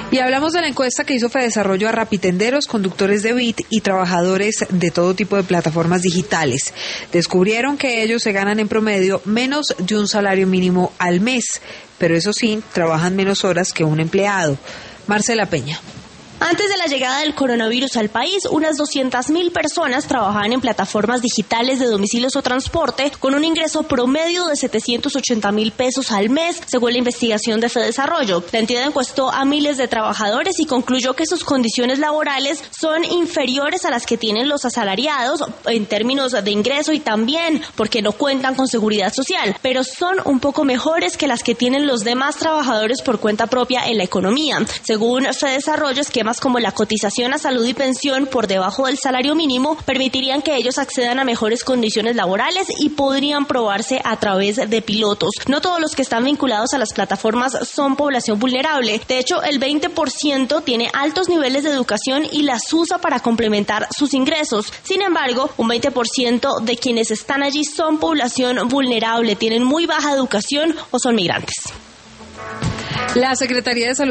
Y hablamos de la encuesta que hizo Fedesarrollo a rapitenderos, conductores de Bit y trabajadores de todo tipo de plataformas digitales. Descubrieron que ellos se ganan en promedio menos de un salario mínimo al mes, pero eso sí, trabajan menos horas que un empleado. Marcela Peña. Antes de la llegada del coronavirus al país, unas 200.000 personas trabajaban en plataformas digitales de domicilios o transporte con un ingreso promedio de 780.000 pesos al mes, según la investigación de Fedesarrollo. La entidad encuestó a miles de trabajadores y concluyó que sus condiciones laborales son inferiores a las que tienen los asalariados en términos de ingreso y también porque no cuentan con seguridad social, pero son un poco mejores que las que tienen los demás trabajadores por cuenta propia en la economía. Según Fedesarrollo, esquemas como la cotización a salud y pensión por debajo del salario mínimo permitirían que ellos accedan a mejores condiciones laborales y podrían probarse a través de pilotos. No todos los que están vinculados a las plataformas son población vulnerable. De hecho, el 20% tiene altos niveles de educación y las usa para complementar sus ingresos. Sin embargo, un 20% de quienes están allí son población vulnerable, tienen muy baja educación o son migrantes. La Secretaría de Salud